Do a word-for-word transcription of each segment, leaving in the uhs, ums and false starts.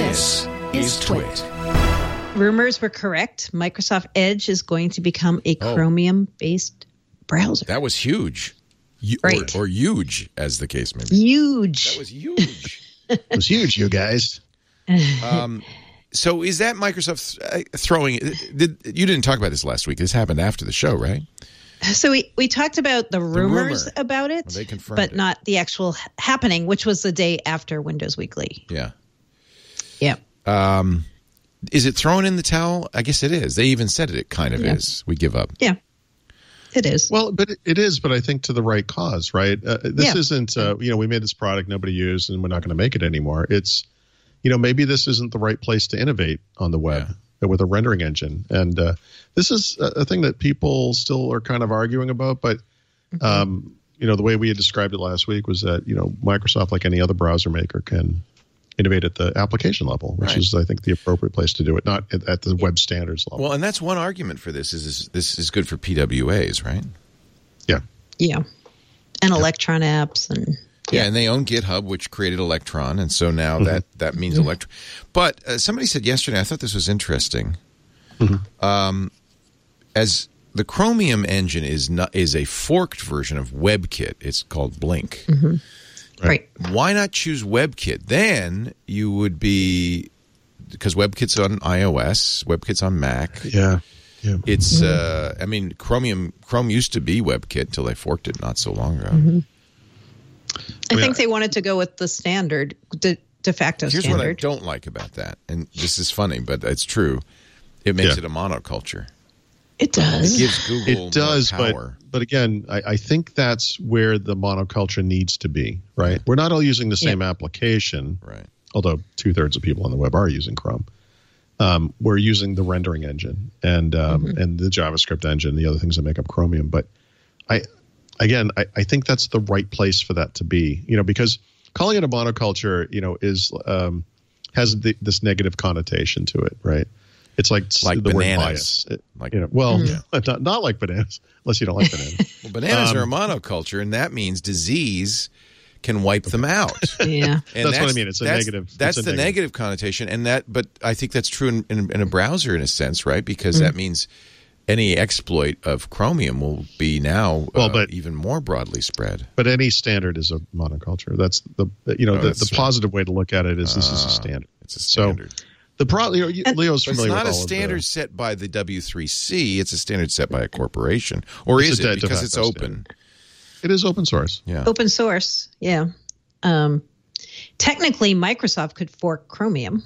This is Twit. Rumors were correct. Microsoft Edge is going to become a Oh. Chromium-based browser. That was huge. You, Right. Or, or huge, as the case may be. Huge. That was huge. It was huge, you guys. um, so is that Microsoft uh, throwing... Did, you didn't talk about this last week. This happened after the show, right? So we, we talked about the rumors rumor. about it, Well, they confirmed but it. not the actual h- happening, which was the day after Windows Weekly. Yeah. Yeah. Um, is it thrown in the towel? I guess it is. They even said it. It kind of Yeah. is. We give up. Yeah. It is. Well, but it- it is, but I think to the right cause, right? Uh, this Yeah. isn't, uh, you know, we made this product nobody used and we're not going to make it anymore. It's, you know, maybe this isn't the right place to innovate on the web with a rendering engine. And uh, this is a, a thing that people still are kind of arguing about. But, um, you know, the way we had described it last week was that, you know, Microsoft, like any other browser maker, can innovate at the application level, which Right. is, I think, the appropriate place to do it, not at, at the web standards level. Well, and that's one argument for this is, is this is good for P W As, right? yeah. Yeah. And Electron apps and Yeah, and they own GitHub, which created Electron, and so now that, that means Electron. But uh, somebody said yesterday, I thought this was interesting, um, as the Chromium engine is not is a forked version of WebKit. It's called Blink. right. Why not choose WebKit? Then you would be, because WebKit's on iOS, WebKit's on Mac. Yeah. Yeah. It's, uh, I mean, Chromium Chrome used to be WebKit until they forked it not so long ago. I mean, think they wanted to go with the standard, de, de facto Here's what I standard. don't like about that, and this is funny, but it's true. It makes Yeah. it a monoculture. It does. It gives Google It does, more but power. but again, I, I think that's where the monoculture needs to be, right? We're not all using the same application, Right. although two thirds of people on the web are using Chrome. Um, we're using the rendering engine and um, and the JavaScript engine, the other things that make up Chromium. But I, again, I, I think that's the right place for that to be, you know, because calling it a monoculture, you know, is um, has the, this negative connotation to it, right? It's like, Like the bananas. word bias. It- Like- you know, well, not, not like bananas, unless you don't like bananas. Well, bananas Um, are a monoculture, and that means disease can wipe them out. Yeah. And That's what I mean. It's a that's- negative- it's That's a the negative. negative connotation, and that. But I think that's true in, in, in a browser, in a sense, right? Because that means any exploit of Chromium will be now Well, uh, but- even more broadly spread. But any standard is a monoculture. That's the you know Oh, the, that's the right. positive way to look at it is this is a standard. It's a So standard. the pro, you know, you- Leo's But it's familiar not a with all standard of set by the W three C. It's a standard set by a corporation, or It's is a de- it de because facto it's open? standard. the. It is open source. Yeah. Open source. Yeah. Um, technically, Microsoft could fork Chromium,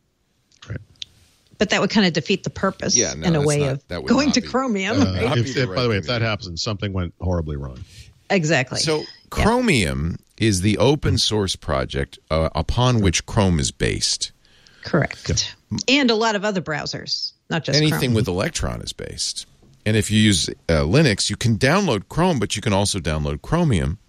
Right. but that would kind of defeat the purpose Yeah, no, in a that's way not- of that would going not to be- Chromium. Uh, Not if, be the if- right by the way, thing if to that do. happens, something went horribly wrong. Exactly. So Chromium is the open source project uh, upon which Chrome is based. Correct. And a lot of other browsers, not just Anything Chrome. with Electron is based. And if you use uh, Linux, you can download Chrome, but you can also download Chromium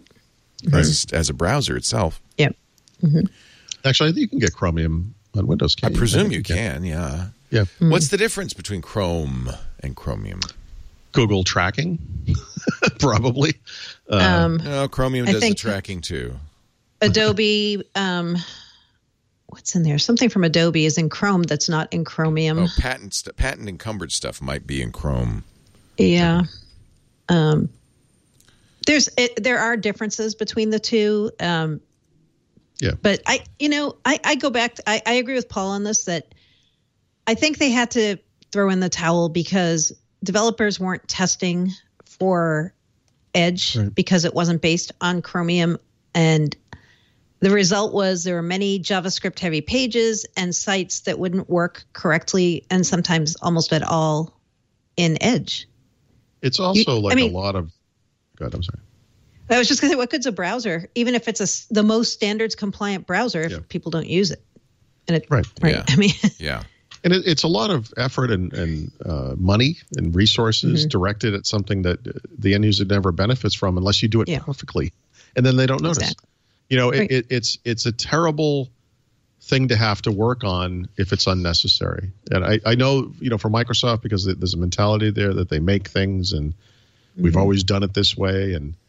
as, as a browser itself. Yep. Actually, I think you can get Chromium on Windows. I Can't you? presume think you can, yeah. Yeah. What's the difference between Chrome and Chromium? Google tracking, probably. Um, No, Chromium I does the think- tracking too. Adobe, um, what's in there? Something from Adobe is in Chrome that's not in Chromium. Oh, patent st- patent encumbered stuff might be in Chrome. Yeah. Um, there's it, there are differences between the two. Um, Yeah. but I, you know, I, I go back. To, I, I agree with Paul on this that I think they had to throw in the towel because developers weren't testing for Edge Right. because it wasn't based on Chromium, and the result was there were many JavaScript heavy pages and sites that wouldn't work correctly and sometimes almost at all in Edge. It's also You- like I mean- a lot of. Go ahead. I'm sorry. I was just going to say, what good's a browser? Even if it's a s the most standards compliant browser, if Yeah. people don't use it, and it Right. right. Yeah. I mean, Yeah. And it, it's a lot of effort and, and uh, money and resources Mm-hmm. directed at something that uh, the end user never benefits from unless you do it Yeah. perfectly, and then they don't notice. Exactly. You know, it, Right. it, it's it's a terrible thing to have to work on if it's unnecessary. And I, I know, you know, for Microsoft, because there's a mentality there that they make things and we've always done it this way. And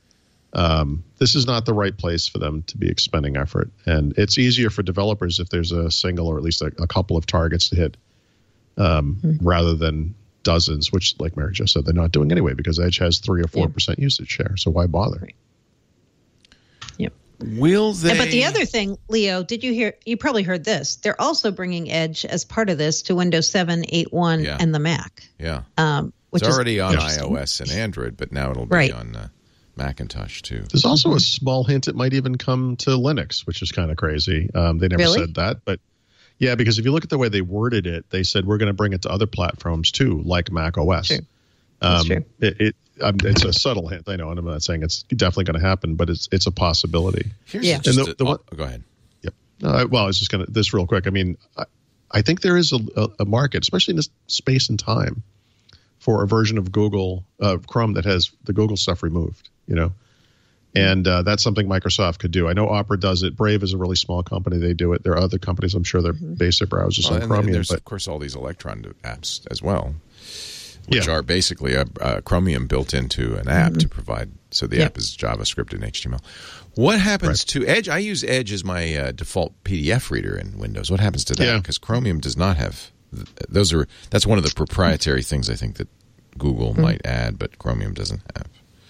Um, this is not the right place for them to be expending effort. And it's easier for developers if there's a single or at least a, a couple of targets to hit um, mm-hmm. rather than dozens, which, like Mary Jo said, they're not doing anyway because Edge has three or four yeah. percent usage share. So why bother? Right. Yep. Will they? But the other thing, Leo, did you hear? You probably heard this. They're also bringing Edge as part of this to Windows seven, eight point one, yeah. and the Mac. Yeah. Um, which it's already is on iOS and Android, but now it'll be right. on uh, Macintosh too. There's also a small hint it might even come to Linux, which is kind of crazy. Um, they never really? said that, but yeah, because if you look at the way they worded it, they said we're going to bring it to other platforms too, like Mac O S. True. That's um, true. It, it um, it's a subtle hint, I know, and I'm not saying it's definitely going to happen, but it's it's a possibility. Here's yeah. just the, a, the one, oh, go ahead. Yep. No, I, well, I was just going to this real quick. I mean, I, I think there is a, a, a market, especially in this space and time, for a version of Google uh, Chrome that has the Google stuff removed. You know. And uh, that's something Microsoft could do. I know Opera does it. Brave is a really small company. They do it. There are other companies, I'm sure, they're mm-hmm. basic browsers well, on Chromium. There's, but, of course, all these Electron apps as well, which yeah. are basically a, a Chromium built into an app mm-hmm. to provide. So the yep. app is JavaScript and H T M L. What happens right. to Edge? I use Edge as my uh, default P D F reader in Windows. What happens to that? Yeah. Because Chromium does not have those. Are that's one of the proprietary things I think that Google mm-hmm. might add, but Chromium doesn't have.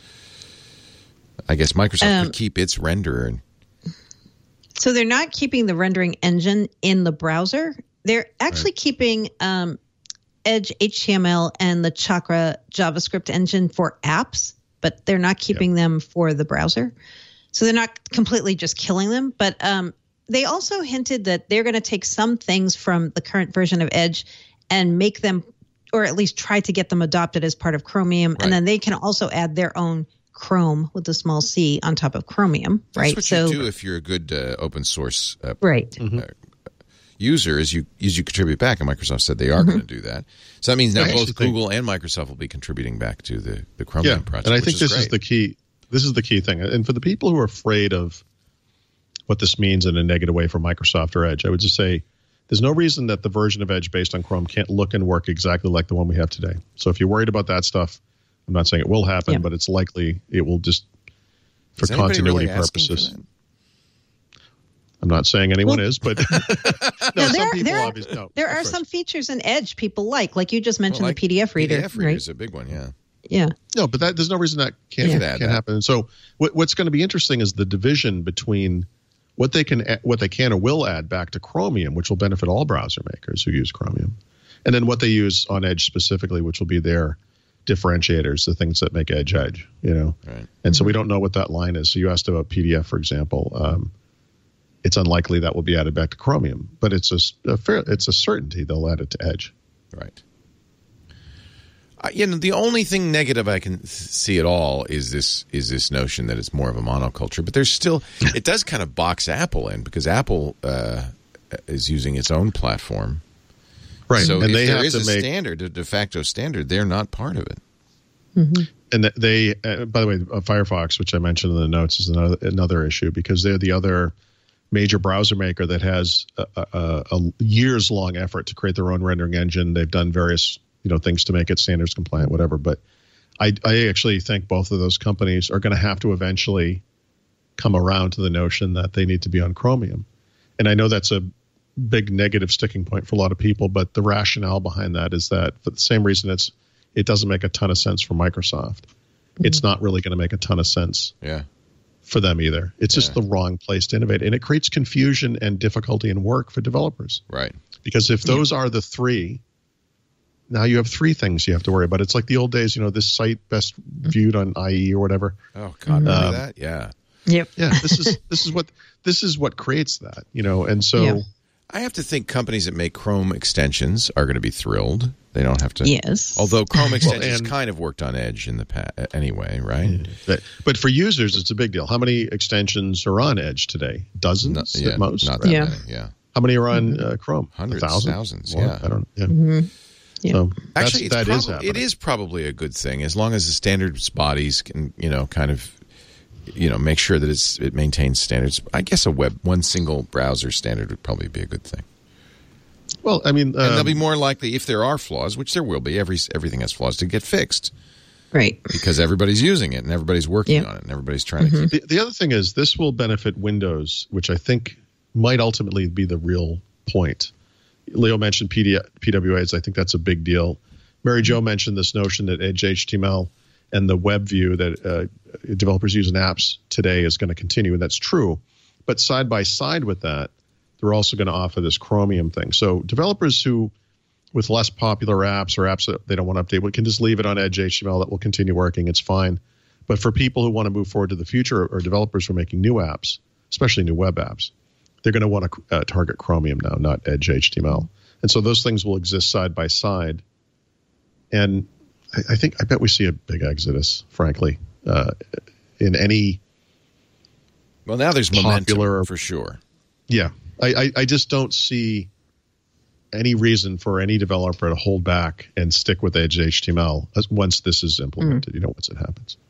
I guess Microsoft um, could keep its renderer. So they're not keeping the rendering engine in the browser. They're actually right. keeping um, Edge H T M L and the Chakra JavaScript engine for apps, but they're not keeping yep. them for the browser. So they're not completely just killing them. But um, they also hinted that they're going to take some things from the current version of Edge and make them, or at least try to get them adopted as part of Chromium. Right. And then they can also add their own Chrome with a small c on top of Chromium, That's right? What so, you do if you're a good uh, open source uh, right. uh, user is you is you contribute back, and Microsoft said they are mm-hmm. going to do that. So that means now I both Google think, and Microsoft will be contributing back to the the Chromium yeah, project. And I think is this great. is the key. This is the key thing. And for the people who are afraid of what this means in a negative way for Microsoft or Edge, I would just say there's no reason that the version of Edge based on Chrome can't look and work exactly like the one we have today. So if you're worried about that stuff, I'm not saying it will happen, yeah. but it's likely it will just. For continuity really purposes. I'm not saying anyone well, is, but no, no, some there, people there, obviously no. There are some features in Edge people like, like you just mentioned well, like the P D F reader. P D F reader right? is a big one, yeah. Yeah. No, but that there's no reason that can't, yeah. can't that. happen. So what, what's going to be interesting is the division between what they can what they can or will add back to Chromium, which will benefit all browser makers who use Chromium, and then what they use on Edge specifically, which will be their differentiators, the things that make Edge Edge, you know. Right. And mm-hmm. so we don't know what that line is. So you asked about P D F, for example. Um, it's unlikely that will be added back to Chromium, but it's a, a fair, it's a certainty they'll add it to Edge. Right. Uh, you know, the only thing negative I can th- see at all is this is this notion that it's more of a monoculture. But there's still it does kind of box Apple in because Apple uh, is using its own platform. Right, so and if they there have is to a make, standard, a de facto standard, they're not part of it. Mm-hmm. And they, uh, by the way, uh, Firefox, which I mentioned in the notes, is another another issue because they're the other major browser maker that has a, a, a years long effort to create their own rendering engine. They've done various you know things to make it standards compliant, whatever. But I, I actually think both of those companies are going to have to eventually come around to the notion that they need to be on Chromium. And I know that's a big negative sticking point for a lot of people, but the rationale behind that is that for the same reason it's it doesn't make a ton of sense for Microsoft. Mm-hmm. It's not really going to make a ton of sense yeah. for them either. It's yeah. just the wrong place to innovate, and it creates confusion and difficulty in work for developers. Right. Because if those yeah. are the three, now you have three things you have to worry about. It's like the old days, you know, this site best viewed on I E or whatever. Oh God, remember um, that? Yeah. Yep. Yeah. This is this is what this is what creates that, you know, and so. Yeah. I have to think companies that make Chrome extensions are going to be thrilled. They don't have to. Yes. Although Chrome extensions well, kind of worked on Edge in the past anyway, right? But, but for users, it's a big deal. How many extensions are on Edge today? Dozens no, yeah, at most? Not that yeah. many, yeah. How many are on uh, Chrome? Hundreds, thousands? thousands, More? yeah. I don't know. Yeah. Mm-hmm. Yeah. So Actually, it's that prob- is happening. it is probably a good thing as long as the standards bodies can, you know, kind of, you know, make sure that it's it maintains standards. I guess a web one single browser standard would probably be a good thing. Well, I mean, um, and they'll be more likely if there are flaws, which there will be. Every everything has flaws to get fixed. Right. Because everybody's using it and everybody's working yeah. on it and everybody's trying mm-hmm. to keep it. The, the other thing is this will benefit Windows, which I think might ultimately be the real point. Leo mentioned P D, P W As. I think that's a big deal. Mary Jo mentioned this notion that Edge H T M L and the web view that uh, developers use in apps today is going to continue, and that's true. But side by side with that, they're also going to offer this Chromium thing. So developers who, with less popular apps or apps that they don't want to update, we can just leave it on Edge H T M L. That will continue working. It's fine. But for people who want to move forward to the future, or developers who are making new apps, especially new web apps, they're going to want to uh, target Chromium now, not Edge H T M L. And so those things will exist side by side. And I, I think, I bet we see a big exodus, frankly, uh, in any Well, now there's popular, momentum for sure. Yeah. I, I, I just don't see any reason for any developer to hold back and stick with Edge H T M L once this is implemented, mm. you know, once it happens.